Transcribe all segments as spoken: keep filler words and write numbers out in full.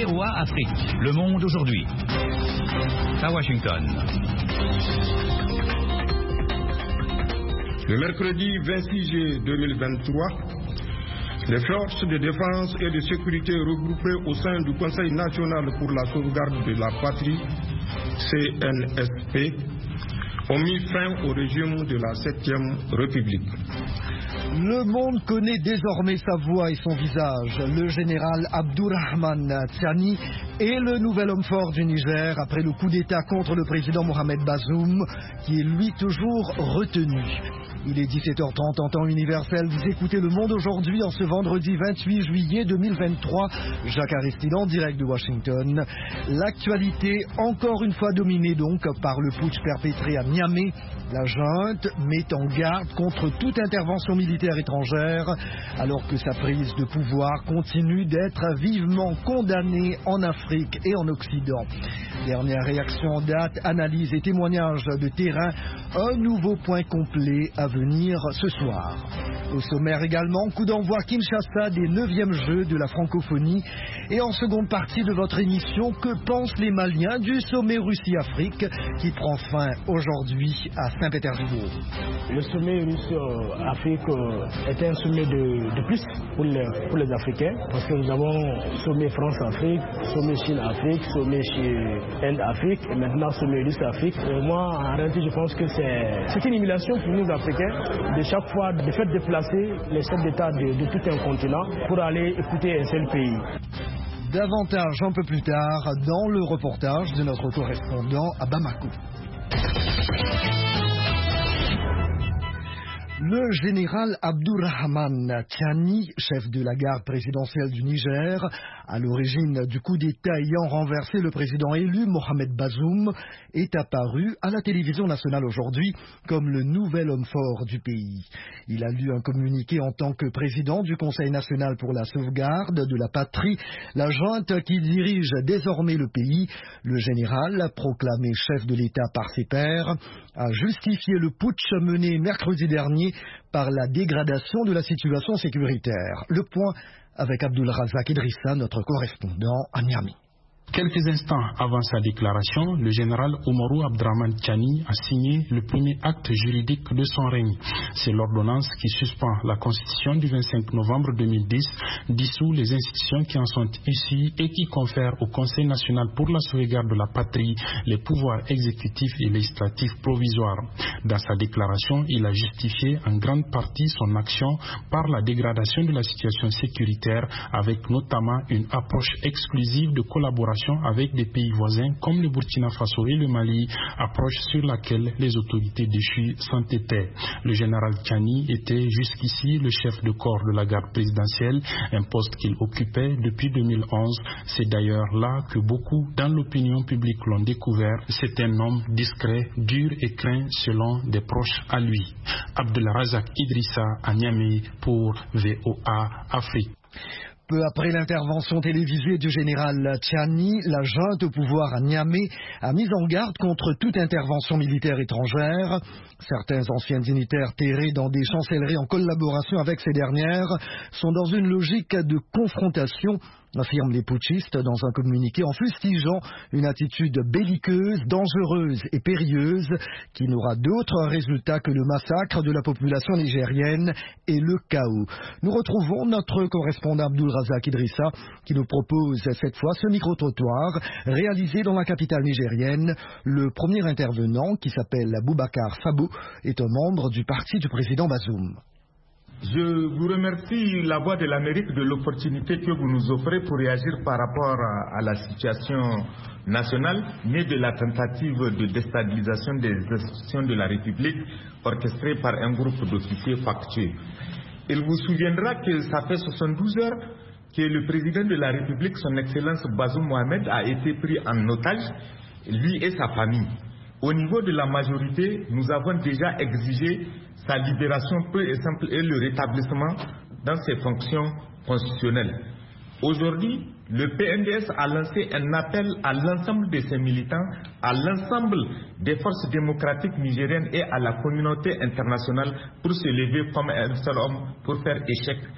O A Afrique, le monde aujourd'hui. À Washington. Le mercredi vingt-six juillet deux mille vingt-trois, les forces de défense et de sécurité regroupées au sein du Conseil national pour la sauvegarde de la patrie, C N S P, ont mis fin au régime de la septième République. Le monde connaît désormais sa voix et son visage. Le général Abdourahmane Tiani est le nouvel homme fort du Niger après le coup d'État contre le président Mohamed Bazoum, qui est lui toujours retenu. Il est dix-sept heures trente en temps universel. Vous écoutez Le Monde aujourd'hui en ce vendredi vingt-huit juillet deux mille vingt-trois. Jacques Aristide en direct de Washington. L'actualité encore une fois dominée donc par le putsch perpétré à Niamey. La junte met en garde contre toute intervention militaire étrangère alors que sa prise de pouvoir continue d'être vivement condamnée en Afrique et en Occident. Dernière réaction en date, analyse et témoignages de terrain. Un nouveau point complet à venir ce soir. Au sommaire également, coup d'envoi Kinshasa des neuvièmes Jeux de la francophonie. Et en seconde partie de votre émission, que pensent les Maliens du sommet Russie-Afrique qui prend fin aujourd'hui à Saint-Pétersbourg? Le sommet Russie-Afrique est un sommet de, de plus pour les, pour les Africains parce que nous avons sommet France-Afrique, sommet Chine-Afrique, sommet Inde-Afrique et maintenant sommet Russie-Afrique. Moi, en réalité, je pense que c'est une humiliation pour nous Africains de chaque fois de faire déplacer les chefs d'État de, de tout un continent pour aller écouter un seul pays. Davantage un peu plus tard dans le reportage de notre correspondant à Bamako. Le général Abdourahmane Tiani, chef de la garde présidentielle du Niger, à l'origine du coup d'État ayant renversé le président élu Mohamed Bazoum, est apparu à la télévision nationale aujourd'hui comme le nouvel homme fort du pays. Il a lu un communiqué en tant que président du Conseil national pour la sauvegarde de la patrie, la junte qui dirige désormais le pays. Le général, proclamé chef de l'État par ses pairs, a justifié le putsch mené mercredi dernier par la dégradation de la situation sécuritaire. Le point avec Abdul Razak Idrissa, notre correspondant à Niamey. Quelques instants avant sa déclaration, le général Oumarou Abdrahmane Tiani a signé le premier acte juridique de son règne. C'est l'ordonnance qui suspend la Constitution du vingt-cinq novembre deux mille dix, dissout les institutions qui en sont issues et qui confère au Conseil national pour la sauvegarde de la patrie les pouvoirs exécutifs et législatifs provisoires. Dans sa déclaration, il a justifié en grande partie son action par la dégradation de la situation sécuritaire avec notamment une approche exclusive de collaboration avec des pays voisins comme le Burkina Faso et le Mali, approche sur laquelle les autorités déchues s'entêtaient. Le général Tiani était jusqu'ici le chef de corps de la garde présidentielle, un poste qu'il occupait depuis deux mille onze. C'est d'ailleurs là que beaucoup dans l'opinion publique l'ont découvert. C'est un homme discret, dur et craint selon des proches à lui. Abdelrazak Idrissa à Niamey pour V O A Afrique. Peu après l'intervention télévisée du général Tiani, la junte au pouvoir à Niamey a mis en garde contre toute intervention militaire étrangère. Certains anciens dignitaires terrés dans des chancelleries en collaboration avec ces dernières sont dans une logique de confrontation, affirment les putschistes dans un communiqué en fustigeant une attitude belliqueuse, dangereuse et périlleuse qui n'aura d'autre résultat que le massacre de la population nigérienne et le chaos. Nous retrouvons notre correspondant Abdul Razak Idrissa qui nous propose cette fois ce micro-trottoir réalisé dans la capitale nigérienne. Le premier intervenant, qui s'appelle Boubacar Sabo, est un membre du parti du président Bazoum. Je vous remercie, la Voix de l'Amérique, de l'opportunité que vous nous offrez pour réagir par rapport à, à la situation nationale, née de la tentative de déstabilisation des institutions de la République orchestrée par un groupe d'officiers factueux. Il vous souviendra que ça fait soixante-douze heures que le président de la République, son Excellence Bazoum Mohamed, a été pris en otage, lui et sa famille. Au niveau de la majorité, nous avons déjà exigé sa libération pure et simple et le rétablissement dans ses fonctions constitutionnelles. Aujourd'hui, le P N D S a lancé un appel à l'ensemble de ses militants, à l'ensemble des forces démocratiques nigériennes et à la communauté internationale pour se lever comme un seul homme pour faire échec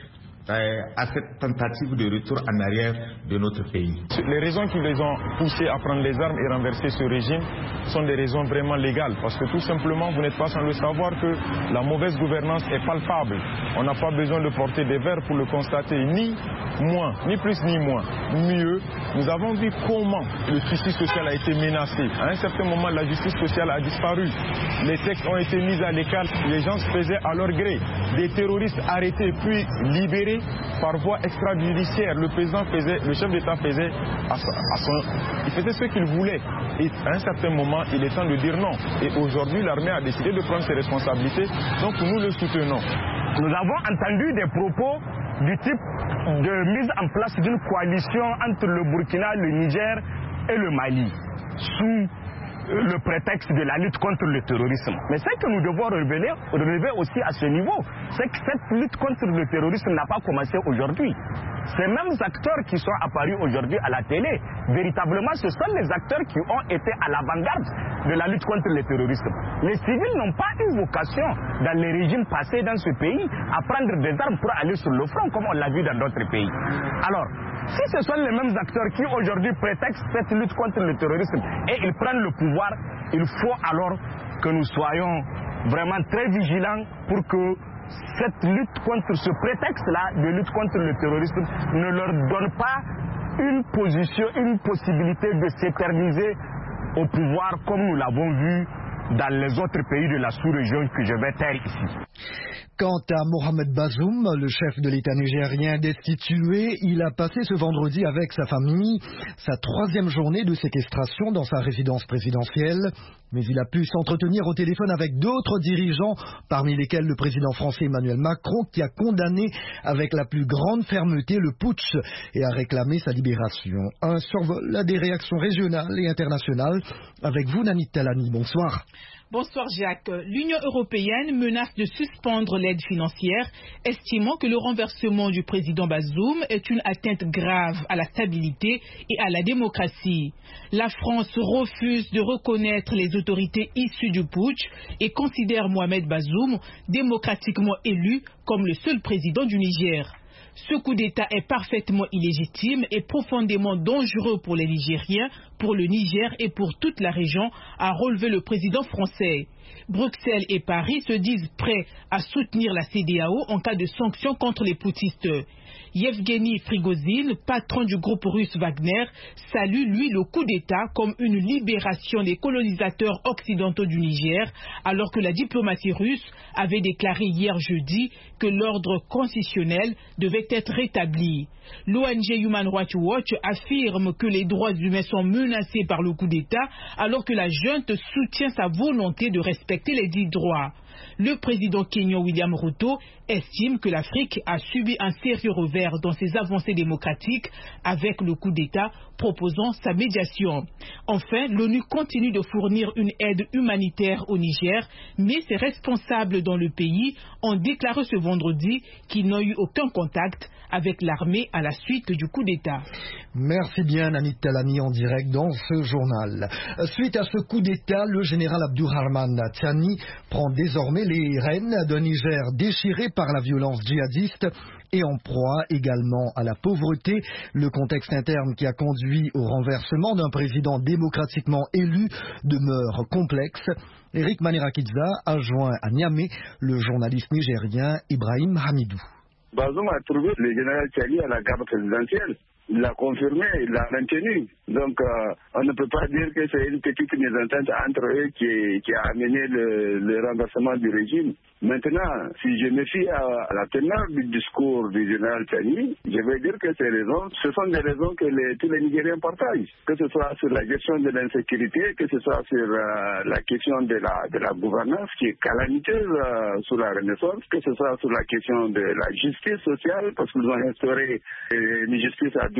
à cette tentative de retour en arrière de notre pays. Les raisons qui les ont poussés à prendre les armes et renverser ce régime sont des raisons vraiment légales, parce que tout simplement, vous n'êtes pas sans le savoir que la mauvaise gouvernance est palpable. On n'a pas besoin de porter des verres pour le constater, ni moins, ni plus ni moins. Mieux, nous avons vu comment le tissu social a été menacé. À un certain moment, la justice sociale a disparu. Les textes ont été mis à l'écart, les gens se faisaient à leur gré. Des terroristes arrêtés puis libérés par voie extrajudiciaire. Le président faisait, le chef d'État faisait à son, il faisait ce qu'il voulait. Et à un certain moment, il est temps de dire non. Et aujourd'hui, l'armée a décidé de prendre ses responsabilités, donc nous le soutenons. Nous avons entendu des propos du type de mise en place d'une coalition entre le Burkina, le Niger et le Mali, sous le prétexte de la lutte contre le terrorisme. Mais ce que nous devons relever, relever aussi à ce niveau, c'est que cette lutte contre le terrorisme n'a pas commencé aujourd'hui. Ces mêmes acteurs qui sont apparus aujourd'hui à la télé, véritablement, ce sont les acteurs qui ont été à l'avant-garde de la lutte contre le terrorisme. Les civils n'ont pas eu vocation, dans les régimes passés dans ce pays, à prendre des armes pour aller sur le front, comme on l'a vu dans d'autres pays. Alors, si ce sont les mêmes acteurs qui aujourd'hui prétextent cette lutte contre le terrorisme et ils prennent le pouvoir, il faut alors que nous soyons vraiment très vigilants pour que cette lutte contre ce prétexte-là de lutte contre le terrorisme ne leur donne pas une position, une possibilité de s'éterniser au pouvoir comme nous l'avons vu dans les autres pays de la sous-région que je vais taire ici. Quant à Mohamed Bazoum, le chef de l'État nigérien destitué, il a passé ce vendredi avec sa famille sa troisième journée de séquestration dans sa résidence présidentielle. Mais il a pu s'entretenir au téléphone avec d'autres dirigeants, parmi lesquels le président français Emmanuel Macron, qui a condamné avec la plus grande fermeté le putsch et a réclamé sa libération. Un survol à des réactions régionales et internationales. Avec vous, Nanit Talani, bonsoir. Bonsoir Jacques. L'Union européenne menace de suspendre l'aide financière, estimant que le renversement du président Bazoum est une atteinte grave à la stabilité et à la démocratie. La France refuse de reconnaître les autorités issues du putsch et considère Mohamed Bazoum démocratiquement élu comme le seul président du Niger. Ce coup d'État est parfaitement illégitime et profondément dangereux pour les Nigériens, pour le Niger et pour toute la région, a relevé le président français. Bruxelles et Paris se disent prêts à soutenir la C D A O en cas de sanctions contre les putschistes. Yevgeny Prigozhin, patron du groupe russe Wagner, salue lui le coup d'État comme une libération des colonisateurs occidentaux du Niger, alors que la diplomatie russe avait déclaré hier jeudi que l'ordre constitutionnel devait être rétabli. L'O N G Human Rights Watch affirme que les droits humains sont menacés par le coup d'État, alors que la junte soutient sa volonté de respecter les dits droits. Le président kényan William Ruto estime que l'Afrique a subi un sérieux revers dans ses avancées démocratiques avec le coup d'État proposant sa médiation. Enfin, l'ONU continue de fournir une aide humanitaire au Niger, mais ses responsables dans le pays ont déclaré ce vendredi qu'ils n'ont eu aucun contact avec l'armée à la suite du coup d'État. Merci bien, Nanit Talani, en direct dans ce journal. Suite à ce coup d'État, le général Abdourahmane Tiani prend désormais les rênes d'un Niger déchiré par la violence djihadiste et en proie également à la pauvreté. Le contexte interne qui a conduit au renversement d'un président démocratiquement élu demeure complexe. Eric Manerakidza a joint à Niamey le journaliste nigérien Ibrahim Hamidou. Bazoum a trouvé le général Tiani à la garde présidentielle. Il l'a confirmé, il l'a maintenu. Donc, euh, on ne peut pas dire que c'est une petite mésentente entre eux qui, qui a amené le, le renversement du régime. Maintenant, si je me fie à, à la teneur du discours du général Tiani, je vais dire que ces raisons, ce sont des raisons que les, tous les Nigériens partagent. Que ce soit sur la gestion de l'insécurité, que ce soit sur euh, la question de la, de la gouvernance qui est calamiteuse euh, sous la Renaissance, que ce soit sur la question de la justice sociale, parce qu'ils ont instauré euh, une justice à double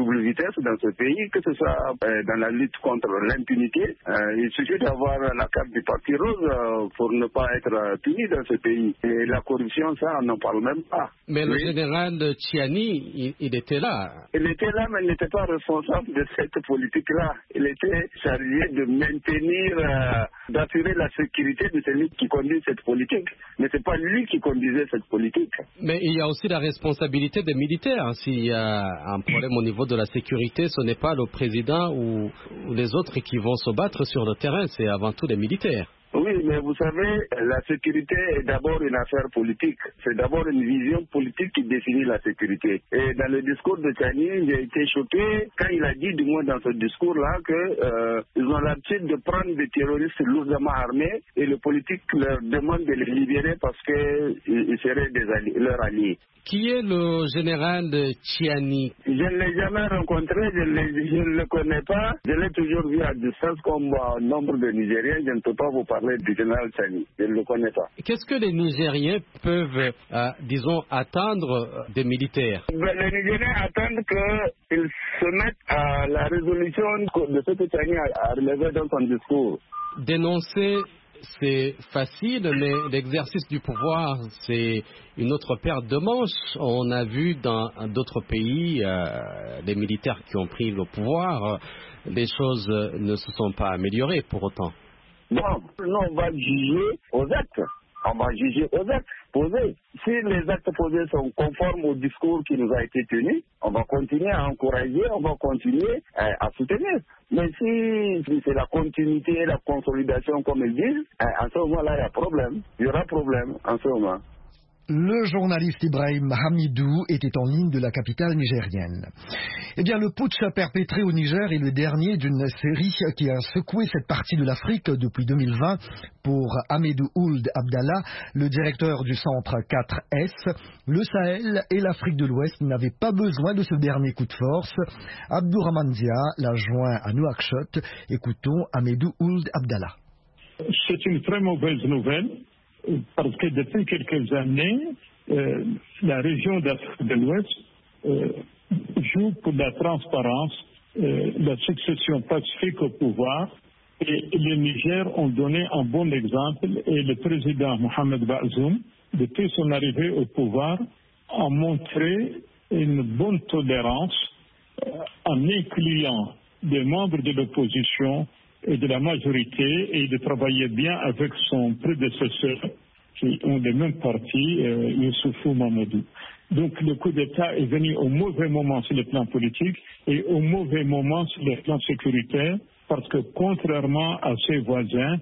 double vitesse dans ce pays, que ce soit euh, dans la lutte contre l'impunité. Euh, il suffit d'avoir la carte du Parti rose euh, pour ne pas être euh, puni dans ce pays. Et la corruption, ça, on n'en parle même pas. Mais oui. Le général Tchiani, il, il était là. Il était là, mais il n'était pas responsable de cette politique-là. Il était chargé de maintenir, euh, d'assurer la sécurité de celui qui conduit cette politique. Mais ce n'est pas lui qui conduisait cette politique. Mais il y a aussi la responsabilité des militaires. S'il y a un problème au niveau de la sécurité, ce n'est pas le président ou, ou les autres qui vont se battre sur le terrain, c'est avant tout les militaires. Oui, mais vous savez, la sécurité est d'abord une affaire politique. C'est d'abord une vision politique qui définit la sécurité. Et dans le discours de Tchiani, j'ai été choqué quand il a dit, du moins dans ce discours-là, qu'ils euh, ont l'habitude de prendre des terroristes lourdement armés et le politique leur demande de les libérer parce qu'ils seraient des alliés, leurs alliés. Qui est le général Tchiani? Je ne l'ai jamais rencontré, je, je ne le connais pas. Je l'ai toujours vu à distance comme euh, nombre de Nigériens. Je ne peux pas vous parler du général Tchiani. Je ne le connais pas. Qu'est-ce que les Nigériens peuvent, euh, disons, attendre des militaires? Ben, les Nigériens attendent qu'ils se mettent à la résolution de ce que Tchiani a, a relevé dans son discours. Dénoncer, c'est facile, mais l'exercice du pouvoir, c'est une autre paire de manches. On a vu dans d'autres pays, euh, les militaires qui ont pris le pouvoir, euh, les choses ne se sont pas améliorées pour autant. Bon, nous, on va juger aux actes. On va juger aux actes posés. Si les actes posés sont conformes au discours qui nous a été tenu, on va continuer à encourager, on va continuer à, à soutenir. Mais si, si c'est la continuité, la consolidation, comme ils disent, en ce moment-là, il y a problème. Il y aura problème en ce moment. Le journaliste Ibrahim Hamidou était en ligne de la capitale nigérienne. Eh bien, le putsch perpétré au Niger est le dernier d'une série qui a secoué cette partie de l'Afrique depuis deux mille vingt. Pour Ahmedou Ould Abdallah, le directeur du centre quatre S, le Sahel et l'Afrique de l'Ouest n'avaient pas besoin de ce dernier coup de force. Abdourahmane Dia l'a joint à Nouakchott. Écoutons Ahmedou Ould Abdallah. C'est une très mauvaise nouvelle. Parce que depuis quelques années, euh, la région d'Afrique de l'Ouest euh, joue pour la transparence, euh, la succession pacifique au pouvoir, et les Niger ont donné un bon exemple, et le président Mohamed Bazoum, depuis son arrivée au pouvoir, a montré une bonne tolérance euh, en incluant des membres de l'opposition et de la majorité, et de travailler bien avec son prédécesseur, qui ont le même parti, euh, Youssoufou Mamadou. Donc le coup d'État est venu au mauvais moment sur le plan politique et au mauvais moment sur le plan sécuritaire, parce que contrairement à ses voisins,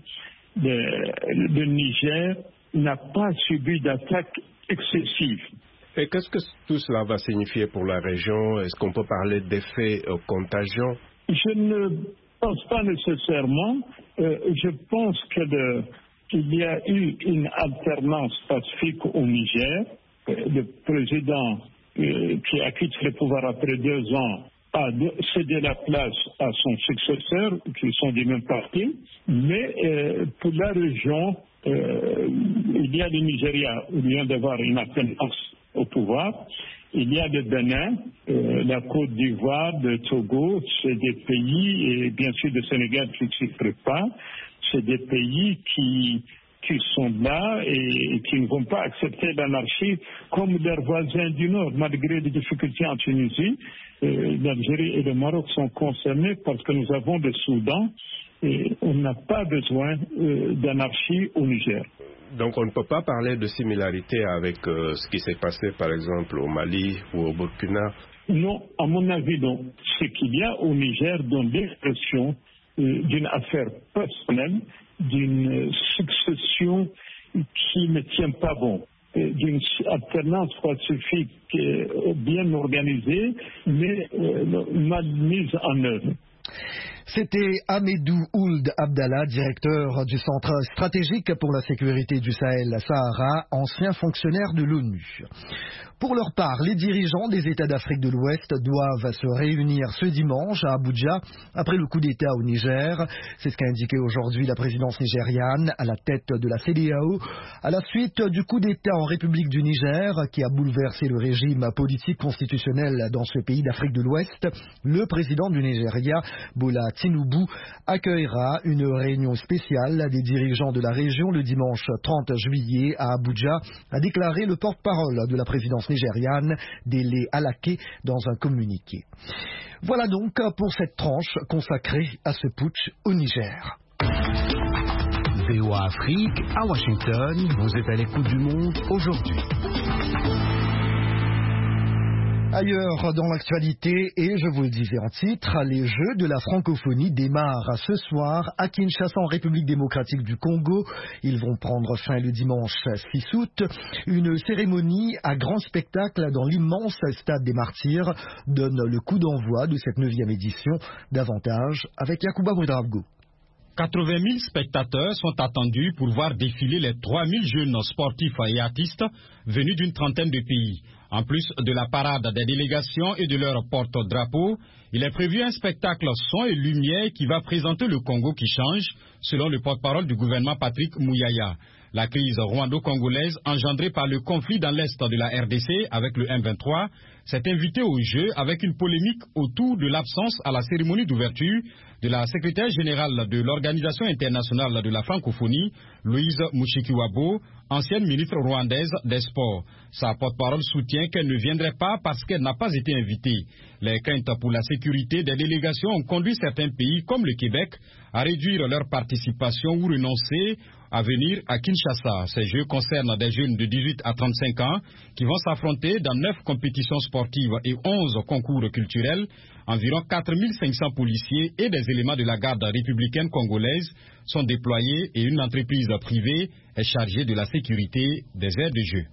le, le Niger n'a pas subi d'attaque excessive. Et qu'est-ce que tout cela va signifier pour la région? Est-ce qu'on peut parler d'effet euh, contagion? Je ne Je ne pense pas nécessairement. Euh, je pense que le, qu'il y a eu une alternance pacifique au Niger. Euh, le président euh, qui a quitté le pouvoir après deux ans a cédé la place à son successeur, qui sont du même parti. Mais euh, pour la région, euh, il y a le Nigeria où il vient d'avoir une alternance au pouvoir. Il y a le Bénin, euh, la Côte d'Ivoire, le Togo, c'est des pays, et bien sûr le Sénégal qui ne s'y prépare, c'est des pays qui, qui sont là et qui ne vont pas accepter l'anarchie comme leurs voisins du Nord. Malgré les difficultés en Tunisie, euh, l'Algérie et le Maroc sont concernés parce que nous avons le Soudan et on n'a pas besoin euh, d'anarchie au Niger. Donc on ne peut pas parler de similarité avec euh, ce qui s'est passé par exemple au Mali ou au Burkina? Non, à mon avis non. Ce qu'il y a au Niger donne l'expression euh, d'une affaire personnelle, d'une succession qui ne tient pas bon, euh, d'une alternance pacifique euh, bien organisée mais euh, mal mise en œuvre. C'était Ahmedou Ould Abdallah, directeur du Centre stratégique pour la sécurité du Sahel-Sahara, ancien fonctionnaire de l'ONU. Pour leur part, les dirigeants des États d'Afrique de l'Ouest doivent se réunir ce dimanche à Abuja après le coup d'État au Niger. C'est ce qu'a indiqué aujourd'hui la présidence nigériane à la tête de la C E D E A O à la suite du coup d'État en République du Niger qui a bouleversé le régime politique constitutionnel dans ce pays d'Afrique de l'Ouest. Le président du Nigeria, Bola Tinubu, accueillera une réunion spéciale des dirigeants de la région le dimanche trente juillet à Abuja, a déclaré le porte-parole de la présidence nigériane, Dele Alake, dans un communiqué. Voilà donc pour cette tranche consacrée à ce putsch au Niger. V O A Afrique, à Washington, vous êtes à l'écoute du monde aujourd'hui. Ailleurs dans l'actualité, et je vous le disais en titre, les Jeux de la francophonie démarrent ce soir à Kinshasa en République démocratique du Congo. Ils vont prendre fin le dimanche six août. Une cérémonie à grand spectacle dans l'immense stade des Martyrs donne le coup d'envoi de cette neuvième édition. Davantage avec Yacouba Ouedraogo. quatre-vingt mille spectateurs sont attendus pour voir défiler les trois mille jeunes sportifs et artistes venus d'une trentaine de pays. En plus de la parade des délégations et de leur porte-drapeau, il est prévu un spectacle son et lumière qui va présenter le Congo qui change, selon le porte-parole du gouvernement Patrick Mouyaya. La crise rwando-congolaise engendrée par le conflit dans l'est de la R D C avec le M vingt-trois s'est invitée au jeu avec une polémique autour de l'absence à la cérémonie d'ouverture de la secrétaire générale de l'Organisation internationale de la francophonie, Louise Mushikiwabo, ancienne ministre rwandaise des Sports. Sa porte-parole soutient qu'elle ne viendrait pas parce qu'elle n'a pas été invitée. Les craintes pour la sécurité des délégations ont conduit certains pays, comme le Québec, à réduire leur participation ou renoncer à venir à Kinshasa. Ces jeux concernent des jeunes de dix-huit à trente-cinq ans qui vont s'affronter dans neuf compétitions sportives et onze concours culturels. Environ quatre mille cinq cents policiers et des éléments de la garde républicaine congolaise sont déployés et une entreprise privée est chargée de la sécurité des aires de jeu.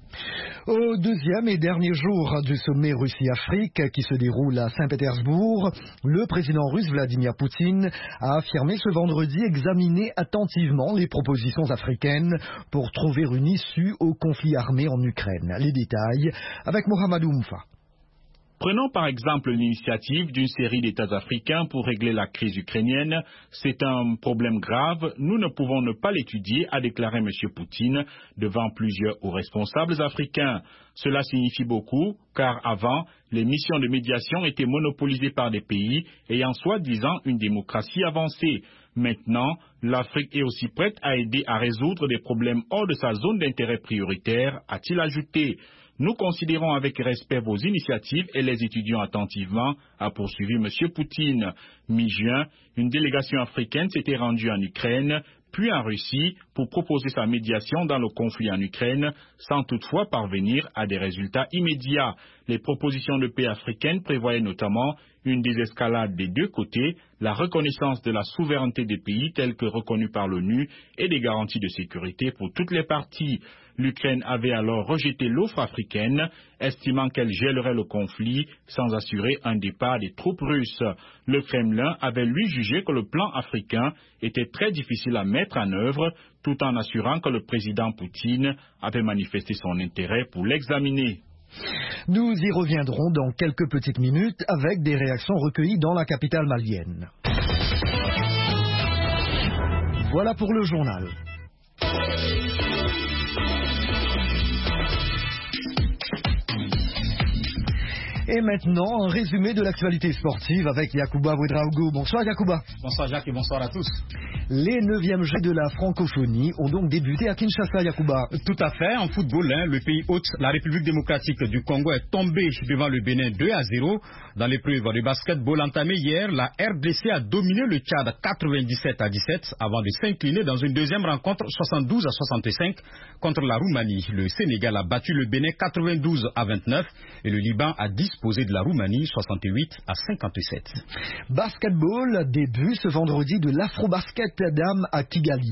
Au deuxième et dernier jour du sommet Russie-Afrique qui se déroule à Saint-Pétersbourg, le président russe Vladimir Poutine a affirmé ce vendredi examiner attentivement les propositions africaines pour trouver une issue au conflit armé en Ukraine. Les détails avec Mohamedou Moufa. Prenons par exemple l'initiative d'une série d'États africains pour régler la crise ukrainienne. C'est un problème grave, nous ne pouvons ne pas l'étudier, a déclaré M. Poutine devant plusieurs hauts responsables africains. Cela signifie beaucoup, car avant, les missions de médiation étaient monopolisées par des pays ayant soi-disant une démocratie avancée. Maintenant, l'Afrique est aussi prête à aider à résoudre des problèmes hors de sa zone d'intérêt prioritaire, a-t-il ajouté. Nous considérons avec respect vos initiatives et les étudions attentivement, a poursuivi M. Poutine. Mi-juin, une délégation africaine s'était rendue en Ukraine, puis en Russie, pour proposer sa médiation dans le conflit en Ukraine, sans toutefois parvenir à des résultats immédiats. Les propositions de paix africaines prévoyaient notamment une désescalade des deux côtés, la reconnaissance de la souveraineté des pays tels que reconnus par l'ONU et des garanties de sécurité pour toutes les parties. L'Ukraine avait alors rejeté l'offre africaine, estimant qu'elle gèlerait le conflit sans assurer un départ des troupes russes. Le Kremlin avait lui jugé que le plan africain était très difficile à mettre en œuvre, tout en assurant que le président Poutine avait manifesté son intérêt pour l'examiner. Nous y reviendrons dans quelques petites minutes avec des réactions recueillies dans la capitale malienne. Voilà pour le journal. Et maintenant, un résumé de l'actualité sportive avec Yacouba Ouedraogo. Bonsoir Yacouba. Bonsoir Jacques et bonsoir à tous. Les neuvièmes Jeux de la francophonie ont donc débuté à Kinshasa, Yacouba. Tout à fait. En football, hein, le pays hôte, la République démocratique du Congo, est tombé devant le Bénin deux à zéro. Dans l'épreuve de basketball entamée hier, la R D C a dominé le Tchad quatre-vingt-dix-sept à dix-sept avant de s'incliner dans une deuxième rencontre soixante-douze à soixante-cinq contre la Roumanie. Le Sénégal a battu le Bénin quatre-vingt-douze à vingt-neuf et le Liban a disposé de la Roumanie soixante-huit à cinquante-sept. Basketball, début ce vendredi de l'Afrobasket Dames à Kigali.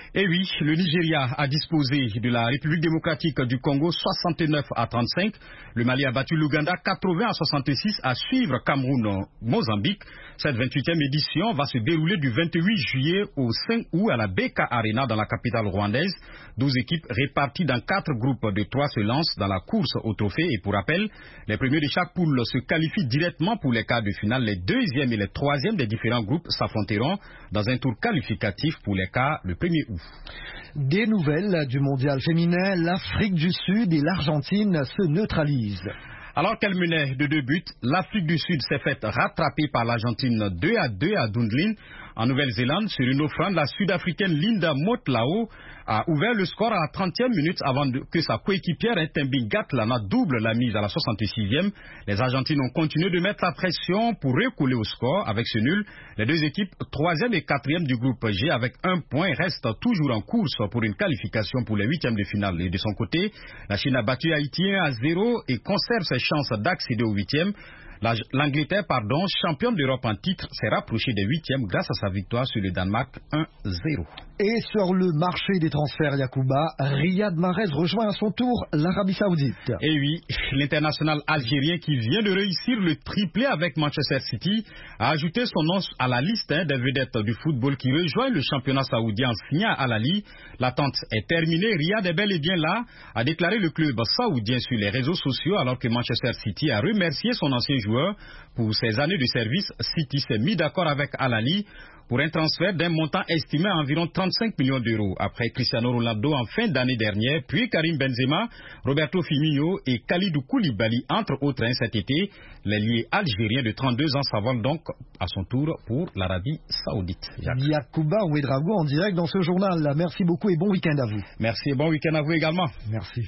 Et oui, le Nigeria a disposé de la République démocratique du Congo soixante-neuf à trente-cinq. Le Mali a battu l'Ouganda quatre-vingts à soixante-six à suivre Cameroun-Mozambique. Cette vingt-huitième édition va se dérouler du vingt-huit juillet au cinq août à la B K Arena dans la capitale rwandaise. douze équipes réparties dans quatre groupes de trois se lancent dans la course au trophée. Et pour rappel, les premiers de chaque poule se qualifient directement pour les quarts de finale. Les deuxièmes et les troisièmes des différents groupes s'affronteront dans un tour qualificatif pour les quarts le premier août. Des nouvelles du mondial féminin, l'Afrique du Sud et l'Argentine se neutralisent. Alors qu'elle menait de deux buts, l'Afrique du Sud s'est faite rattraper par l'Argentine deux à deux à Dunedin. En Nouvelle-Zélande, sur une offrande, la Sud-Africaine Linda Motlao a ouvert le score à la trentième minute avant de, que sa coéquipière Ntembing Gatlana double la mise à la soixante-sixième. Les Argentines ont continué de mettre la pression pour recoller au score. Avec ce nul, les deux équipes, troisième et quatrième du groupe G avec un point, restent toujours en course pour une qualification pour les huitièmes de finale. Et de son côté, la Chine a battu Haïti un à zéro et conserve ses chances d'accéder aux huitièmes. L'Angleterre, pardon, championne d'Europe en titre, s'est rapprochée des huitièmes grâce à sa victoire sur le Danemark un zéro. Et sur le marché des transferts, Yacouba, Riyad Mahrez rejoint à son tour l'Arabie Saoudite. Et oui, l'international algérien qui vient de réussir le triplé avec Manchester City a ajouté son nom à la liste hein, des vedettes du football qui rejoignent le championnat saoudien en signant à Al-Ahly. L'attente est terminée, Riyad est bel et bien là, a déclaré le club saoudien sur les réseaux sociaux alors que Manchester City a remercié son ancien joueur pour ses années de service. City s'est mis d'accord avec Al-Ahly pour un transfert d'un montant estimé à environ trente-cinq millions d'euros. Après Cristiano Ronaldo en fin d'année dernière, puis Karim Benzema, Roberto Firmino et Kalidou Koulibaly, entre autres hein, cet été, l'ailier algérien de trente-deux ans s'avance donc à son tour pour l'Arabie Saoudite. Yacouba Ouedraogo en direct dans ce journal. Merci beaucoup et bon week-end à vous. Merci et bon week-end à vous également. Merci.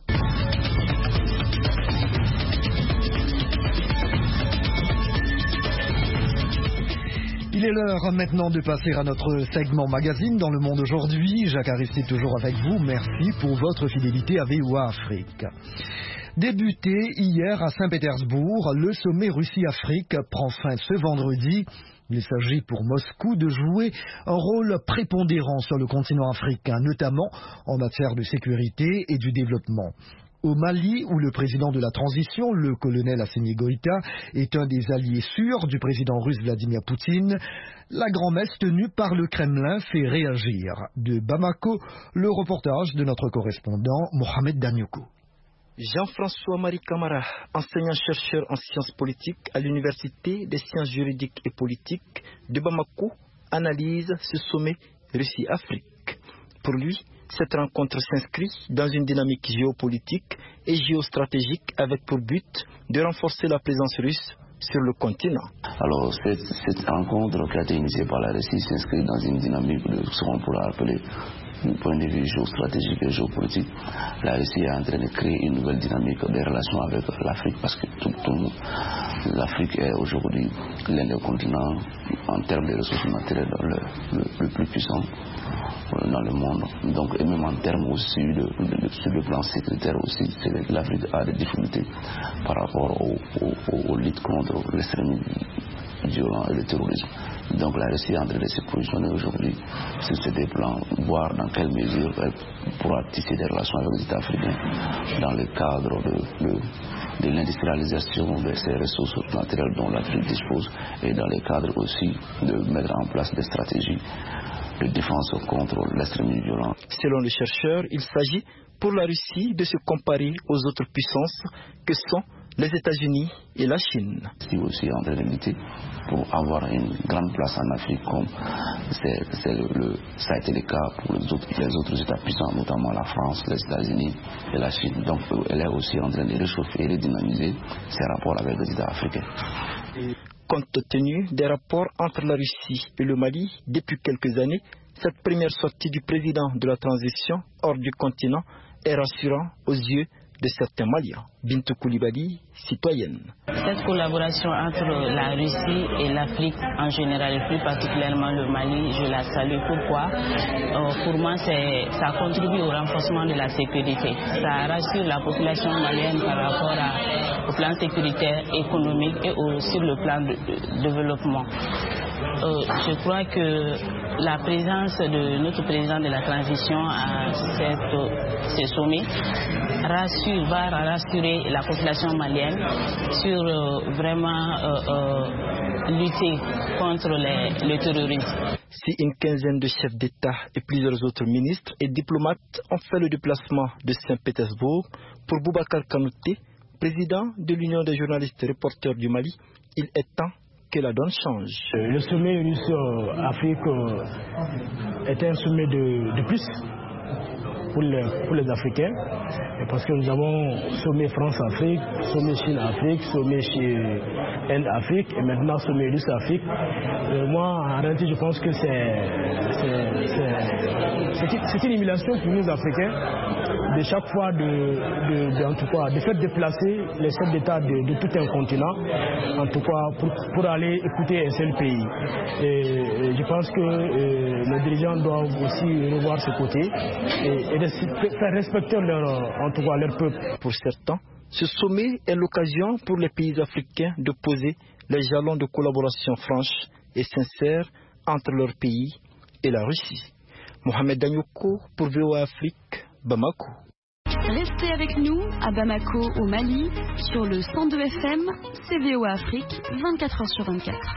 Il est l'heure maintenant de passer à notre segment magazine dans le monde aujourd'hui. Jacques Aristide toujours avec vous. Merci pour votre fidélité à V O A Afrique. Débuté hier à Saint-Pétersbourg, le sommet Russie-Afrique prend fin ce vendredi. Il s'agit pour Moscou de jouer un rôle prépondérant sur le continent africain, notamment en matière de sécurité et du développement. Au Mali, où le président de la transition, le colonel Assimi Goïta, est un des alliés sûrs du président russe Vladimir Poutine, la grand-messe tenue par le Kremlin fait réagir. De Bamako, le reportage de notre correspondant Mohamed Danyoko. Jean-François-Marie Camara, enseignant-chercheur en sciences politiques à l'Université des sciences juridiques et politiques de Bamako, analyse ce sommet Russie-Afrique. Pour lui, cette rencontre s'inscrit dans une dynamique géopolitique et géostratégique avec pour but de renforcer la présence russe sur le continent. Alors cette, cette rencontre qui a été initiée par la Russie s'inscrit dans une dynamique de ce qu'on pourrait appeler du point de vue géostratégique et géopolitique. La Russie est en train de créer une nouvelle dynamique des relations avec l'Afrique parce que tout, tout, l'Afrique est aujourd'hui l'un des continents en termes de ressources matérielles le, le, le plus puissant dans le monde. Donc, et même en termes aussi de, de, de, sur le plan sécuritaire aussi, l'Afrique a des difficultés par rapport au, au, au lutte contre l'extrémisme violent et le terrorisme. Donc la Russie est en train de se positionner aujourd'hui sur ces deux plans, voir dans quelle mesure elle pourra tisser des relations avec les États africains dans le cadre de, de, de l'industrialisation de ces ressources naturelles dont l'Afrique dispose et dans le cadre aussi de mettre en place des stratégies de défense contre l'extrémisme violent. Selon le chercheur, il s'agit pour la Russie de se comparer aux autres puissances que sont les États-Unis et la Chine. C'est aussi en train de lutter pour avoir une grande place en Afrique, comme c'est, c'est le, le, ça a été le cas pour les autres, les autres États puissants, notamment la France, les États-Unis et la Chine. Donc elle est aussi en train de réchauffer et de dynamiser ses rapports avec les États africains. Compte tenu des rapports entre la Russie et le Mali depuis quelques années, cette première sortie du président de la transition hors du continent est rassurante aux yeux de certains Maliens. Bintou Koulibaly, citoyenne. Cette collaboration entre la Russie et l'Afrique en général, et plus particulièrement le Mali, je la salue. Pourquoi euh, Pour moi, c'est, ça contribue au renforcement de la sécurité. Ça rassure la population malienne par rapport à, au plan sécuritaire, économique et au, sur le plan de, de développement. Euh, je crois que la présence de notre président de la transition à cette, ce sommet rassure, va rassurer la population malienne sur euh, vraiment euh, euh, lutter contre les, le terrorisme. Si une quinzaine de chefs d'État et plusieurs autres ministres et diplomates ont fait le déplacement de Saint-Pétersbourg, pour Boubacar Kanouté, président de l'Union des journalistes et reporters du Mali, il est temps que la donne change. Le sommet Russe-Afrique était un sommet de, de plus pour les, pour les Africains, parce que nous avons sommet France-Afrique, sommet Chine-Afrique, sommet Inde-Afrique et maintenant sommet Russe-Afrique. Moi, en réalité, je pense que c'est une humiliation pour nous Africains de chaque fois de, de, de, en tout cas, de faire déplacer les chefs d'État de, de tout un continent, en tout cas pour, pour aller écouter un seul pays. Et, et je pense que euh, les dirigeants doivent aussi revoir ce côté et, et de faire respecter leur, en tout cas, leur peuple. Pour certains, ce sommet est l'occasion pour les pays africains de poser les jalons de collaboration franche et sincère entre leur pays et la Russie. Mohamed Danyoko pour V O A Afrique, Bamako. Restez avec nous à Bamako au Mali sur le cent deux F M, c'est V O A Afrique, vingt-quatre heures sur vingt-quatre.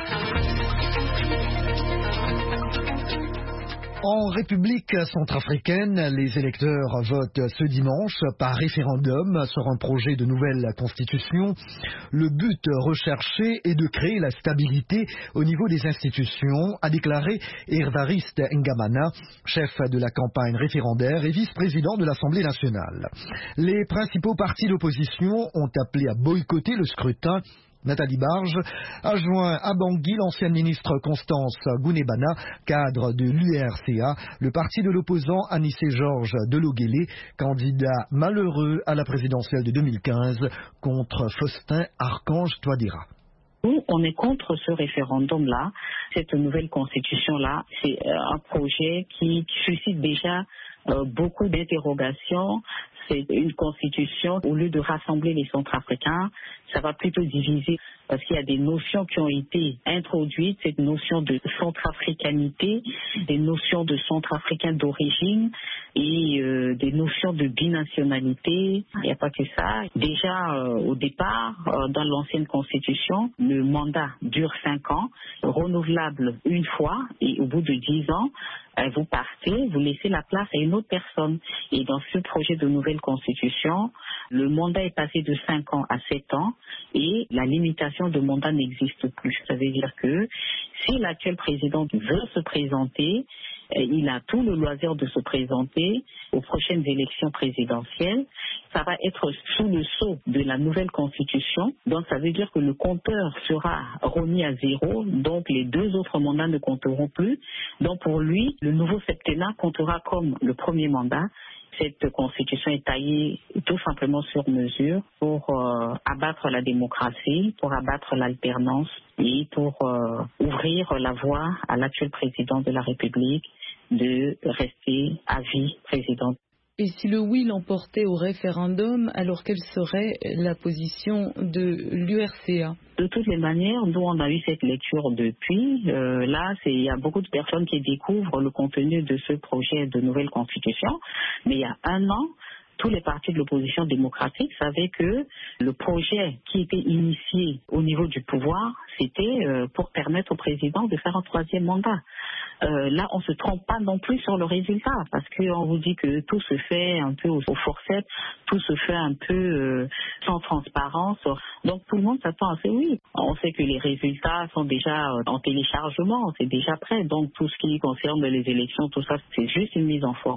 En République centrafricaine, les électeurs votent ce dimanche par référendum sur un projet de nouvelle constitution. Le but recherché est de créer la stabilité au niveau des institutions, a déclaré Évariste Ngamana, chef de la campagne référendaire et vice-président de l'Assemblée nationale. Les principaux partis d'opposition ont appelé à boycotter le scrutin. Nathalie Barge a joint à Bangui l'ancienne ministre Constance Gounebana, cadre de l'U R C A, le parti de l'opposant Anissé Georges Delogélé, candidat malheureux à la présidentielle de deux mille quinze contre Faustin Archange Touadéra. Nous, on est contre ce référendum-là, cette nouvelle constitution-là. C'est un projet qui suscite déjà euh, beaucoup d'interrogations. C'est une constitution, au lieu de rassembler les Centrafricains, ça va plutôt diviser, parce qu'il y a des notions qui ont été introduites, cette notion de centrafricanité, des notions de centrafricain d'origine et euh, des notions de binationalité. Il n'y a pas que ça. Déjà, euh, au départ, euh, dans l'ancienne constitution, le mandat dure cinq ans, renouvelable une fois, et au bout de dix ans, euh, vous partez, vous laissez la place à une autre personne. Et dans ce projet de nouvelle constitution, le mandat est passé de cinq ans à sept ans et la limitation de mandat n'existe plus. Ça veut dire que si l'actuel président veut se présenter, il a tout le loisir de se présenter aux prochaines élections présidentielles. Ça va être sous le sceau de la nouvelle constitution. Donc ça veut dire que le compteur sera remis à zéro. Donc les deux autres mandats ne compteront plus. Donc pour lui, le nouveau septennat comptera comme le premier mandat. Cette constitution est taillée tout simplement sur mesure pour euh, abattre la démocratie, pour abattre l'alternance et pour euh, ouvrir la voie à l'actuel président de la République de rester à vie président. Et si le oui l'emportait au référendum, alors quelle serait la position de l'U R C A? De toutes les manières, nous on a eu cette lecture depuis. Euh, là, il y a beaucoup de personnes qui découvrent le contenu de ce projet de nouvelle constitution. Mais il y a un an, tous les partis de l'opposition démocratique savaient que le projet qui était initié au niveau du pouvoir, c'était euh, pour permettre au président de faire un troisième mandat. Euh, là, on ne se trompe pas non plus sur le résultat, parce qu'on vous dit que tout se fait un peu au, au forceps, tout se fait un peu euh, sans transparence. Donc tout le monde s'attend à ça. Oui, on sait que les résultats sont déjà en téléchargement, c'est déjà prêt. Donc tout ce qui concerne les élections, tout ça, c'est juste une mise en forme.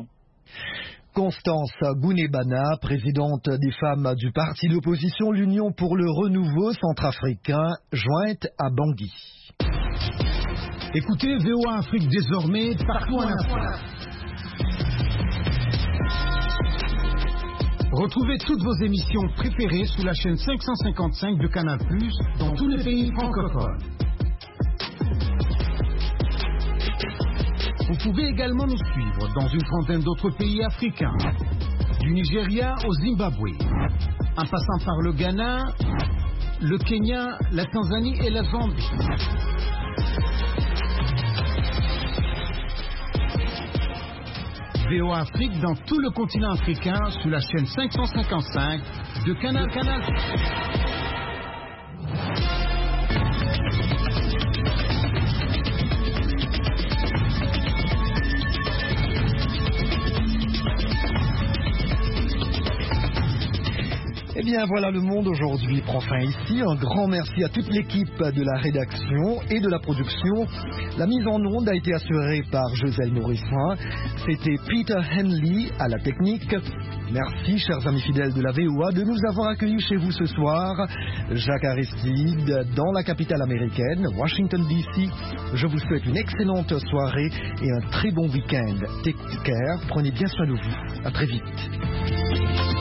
Constance Gounebana, présidente des femmes du parti d'opposition l'Union pour le renouveau centrafricain, jointe à Bangui. Écoutez V O A Afrique désormais partout en Afrique. Retrouvez toutes vos émissions préférées sous la chaîne cinq cent cinquante-cinq de Canal plus, dans tous les pays francophones. Vous pouvez également nous suivre dans une trentaine d'autres pays africains, du Nigeria au Zimbabwe, en passant par le Ghana, le Kenya, la Tanzanie et la Zambie. V O A Afrique dans tout le continent africain sur la chaîne cinq cent cinquante-cinq de Canal Canal. Eh bien voilà, le monde aujourd'hui prend fin ici. Un grand merci à toute l'équipe de la rédaction et de la production. La mise en onde a été assurée par Joselle Nourrissin. C'était Peter Henley à la technique. Merci, chers amis fidèles de la V O A, de nous avoir accueillis chez vous ce soir. Jacques Aristide, dans la capitale américaine, Washington D C. Je vous souhaite une excellente soirée et un très bon week-end. Take care, prenez bien soin de vous. À très vite.